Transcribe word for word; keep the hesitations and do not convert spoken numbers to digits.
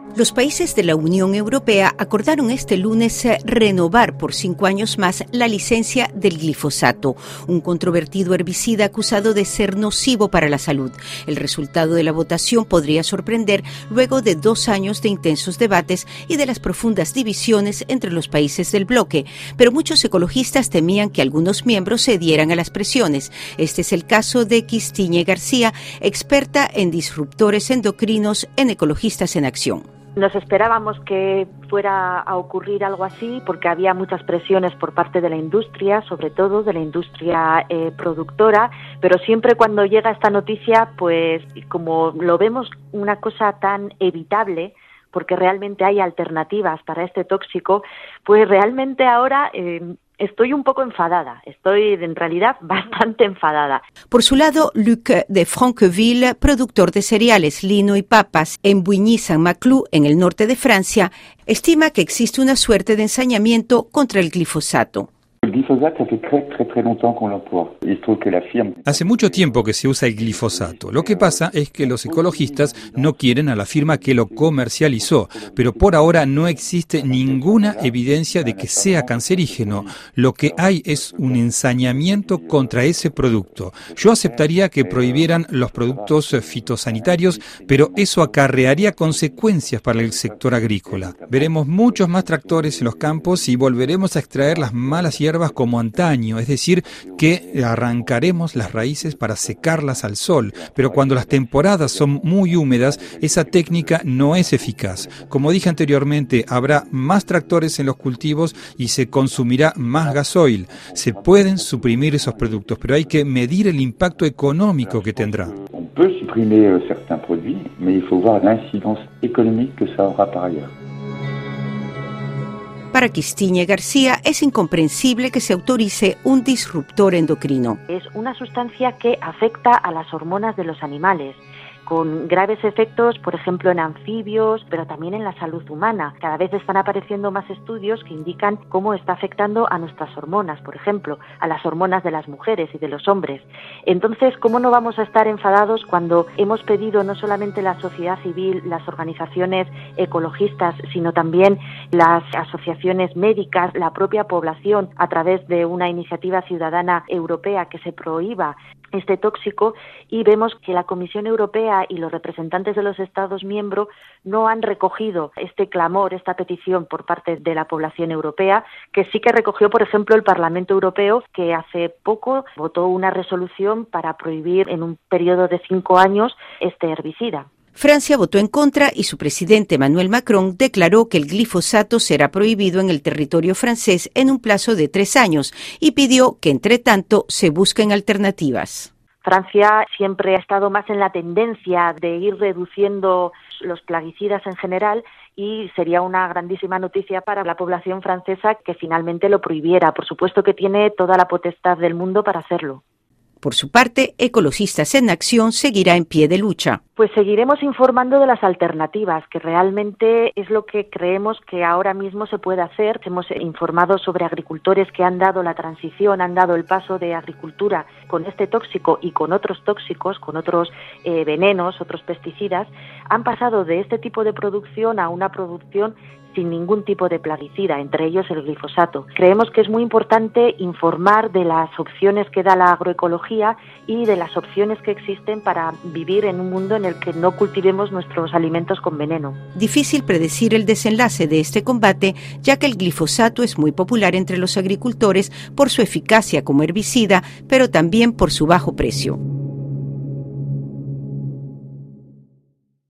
Los países de la Unión Europea acordaron este lunes renovar por cinco años más la licencia del glifosato, un controvertido herbicida acusado de ser nocivo para la salud. El resultado de la votación podría sorprender luego de dos años de intensos debates y de las profundas divisiones entre los países del bloque, pero muchos ecologistas temían que algunos miembros cedieran a las presiones. Este es el caso de Cristina García, experta en disruptores endocrinos en Ecologistas en Acción. Nos esperábamos que fuera a ocurrir algo así porque había muchas presiones por parte de la industria, sobre todo de la industria eh, productora, pero siempre cuando llega esta noticia, pues como lo vemos una cosa tan evitable, porque realmente hay alternativas para este tóxico, pues realmente ahora eh, estoy un poco enfadada, estoy en realidad bastante enfadada. Por su lado, Luc de Franqueville, productor de cereales, lino y papas en Bouigny-Saint-Maclou, en el norte de Francia, estima que existe una suerte de ensañamiento contra el glifosato. Hace mucho tiempo que se usa el glifosato. Lo que pasa es que los ecologistas no quieren a la firma que lo comercializó, pero por ahora no existe ninguna evidencia de que sea cancerígeno. Lo que hay es un ensañamiento contra ese producto. Yo aceptaría que prohibieran los productos fitosanitarios, pero eso acarrearía consecuencias para el sector agrícola. Veremos muchos más tractores en los campos y volveremos a extraer las malas hierbas como antaño, es decir, que arrancaremos las raíces para secarlas al sol, pero cuando las temporadas son muy húmedas, esa técnica no es eficaz. Como dije anteriormente, habrá más tractores en los cultivos y se consumirá más gasoil. Se pueden suprimir esos productos, pero hay que medir el impacto económico que tendrá. On peut supprimer certains produits, mais il faut voir l'incidence économique que ça aura par ailleurs. Para Cristina García es incomprensible que se autorice un disruptor endocrino. Es una sustancia que afecta a las hormonas de los animales, con graves efectos, por ejemplo, en anfibios, pero también en la salud humana. Cada vez están apareciendo más estudios que indican cómo está afectando a nuestras hormonas, por ejemplo, a las hormonas de las mujeres y de los hombres. Entonces, ¿cómo no vamos a estar enfadados cuando hemos pedido no solamente la sociedad civil, las organizaciones ecologistas, sino también las asociaciones médicas, la propia población, a través de una iniciativa ciudadana europea que se prohíba este tóxico, y vemos que la Comisión Europea y los representantes de los Estados miembros no han recogido este clamor, esta petición por parte de la población europea, que sí que recogió, por ejemplo, el Parlamento Europeo, que hace poco votó una resolución para prohibir en un periodo de cinco años este herbicida. Francia votó en contra y su presidente Emmanuel Macron declaró que el glifosato será prohibido en el territorio francés en un plazo de tres años y pidió que, entre tanto, se busquen alternativas. Francia siempre ha estado más en la tendencia de ir reduciendo los plaguicidas en general y sería una grandísima noticia para la población francesa que finalmente lo prohibiera. Por supuesto que tiene toda la potestad del mundo para hacerlo. Por su parte, Ecologistas en Acción seguirá en pie de lucha. Pues seguiremos informando de las alternativas, que realmente es lo que creemos que ahora mismo se puede hacer. Hemos informado sobre agricultores que han dado la transición, han dado el paso de agricultura con este tóxico y con otros tóxicos, con otros eh, venenos, otros pesticidas. Han pasado de este tipo de producción a una producción sin ningún tipo de plaguicida, entre ellos el glifosato. Creemos que es muy importante informar de las opciones que da la agroecología y de las opciones que existen para vivir en un mundo en el que no cultivemos nuestros alimentos con veneno. Difícil predecir el desenlace de este combate, ya que el glifosato es muy popular entre los agricultores por su eficacia como herbicida, pero también por su bajo precio.